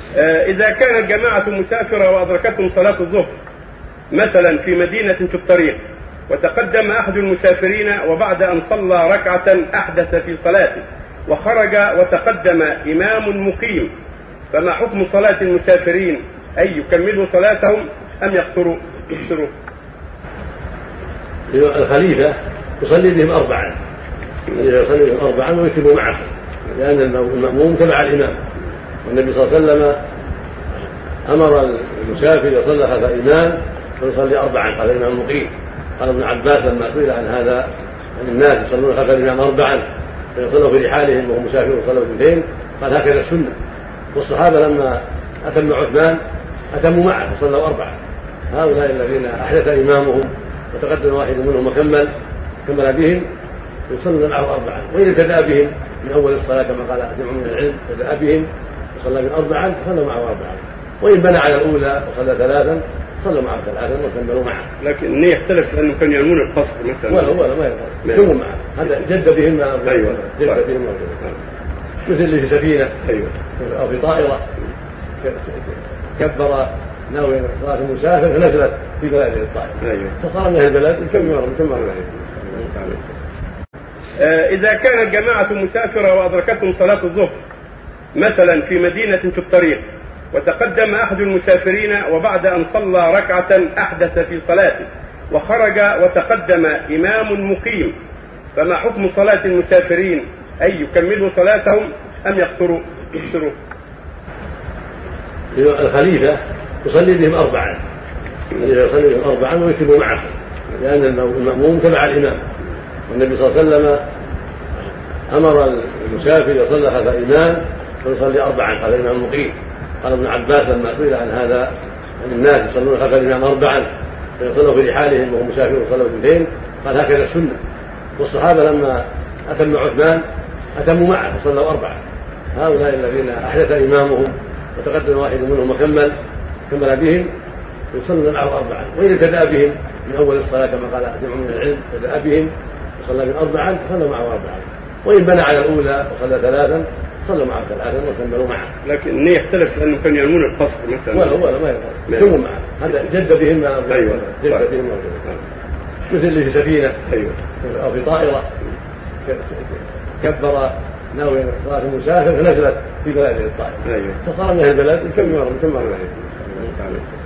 إذا كانت جماعة مسافرة وأدركتهم صلاة الظهر مثلا في مدينة في الطريق، وتقدم أحد المسافرين وبعد أن صلى ركعة أحدث في صلاته وخرج وتقدم إمام مقيم، فما حكم صلاة المسافرين؟ أي يكملوا صلاتهم أم يقصروا؟ الخليفة يصلي بهم أربعا، يصلي بهم أربعا ويتم معه، لأن المأموم تبع الإمام، والنبي صلى الله عليه وسلم أمر المسافر يصلي خلف الإمام ويصلي أربعا خلف الإمام المقيم. قال ابن عباس لما سئل عن هذا عن الناس يصلون خلف الإمام أربعا فيصلوا في رحالهم وهم مسافرون وصلوا اثنتين، قال هكذا السنة. والصحابة لما أتم عثمان أتموا معه وصلوا أربعا. هؤلاء الذين أحدث إمامهم وتقدم واحد منهم وكمل بهم يصلون معه أربعا، وإذا ابتدأ بهم من أول الصلاة كما قال جمع من العلم ابتدأ بهم وصلى من أربعا فصلوا معه أربعا، وإن بنى على الأولى وصلى ثلاثا صلوا معه ثلاثا وكملوا معه. لكن النية يختلف لأنه كان ينمون القصر مثلا ولا ما يكملوا معه، هذا جد بهم أيوة. جد بهم مثل اللي في سفينة أو في طائرة كبر ناوي صلاة المسافر فنزلت في بلاد الطائرة فصار من أهل البلد يكمل. إذا كانت جماعة مسافرة وأدركتهم صلاة الظهر مثلا في مدينة في الطريق، وتقدم أحد المسافرين وبعد أن صلى ركعة أحدث في صلاته وخرج وتقدم إمام مقيم، فما حكم صلاة المسافرين؟ أي يكملوا صلاتهم أم يقصروا؟ الخليفة يصلي بهم أربعا، يصلي بهم أربعا ويتم معه، لأن المأموم تبع الإمام، والنبي صلى الله عليه وسلم أمر المسافر يصلي خلف الإمام ويصلي أربعا خلف الإمام المقيم. قال ابن عباس لما سئل عن هذا عن الناس يصلون خلف الإمام أربعا فيصلوا في رحالهم وهم مسافرون وصلوا اثنتين، قال هكذا السنة. والصحابة لما أتم عثمان أتموا معه وصلوا أربعا. هؤلاء الذين أحدث إمامهم وتقدم واحد منهم وكمل بهم يصلون معه أربعا، وإذا ابتدأ بهم من أول الصلاة كما قال جمع من العلم ابتدأ بهم وصلى من أربعا فصلوا معه أربعا، وإن بنى على الأولى وصلى ثلاثا صلوا معه ثلاثا وكملوا معه. لكن النية يختلف لأنه كان ينمون القصر مثلا ولا ما يكملوا معه، هذا جد بهم جد بهم مثل اللي في سفينة أو في طائرة كبر ناوي صلاة المسافر فنزلت في بلاد الطائرة فصار من أهل البلد يكمل.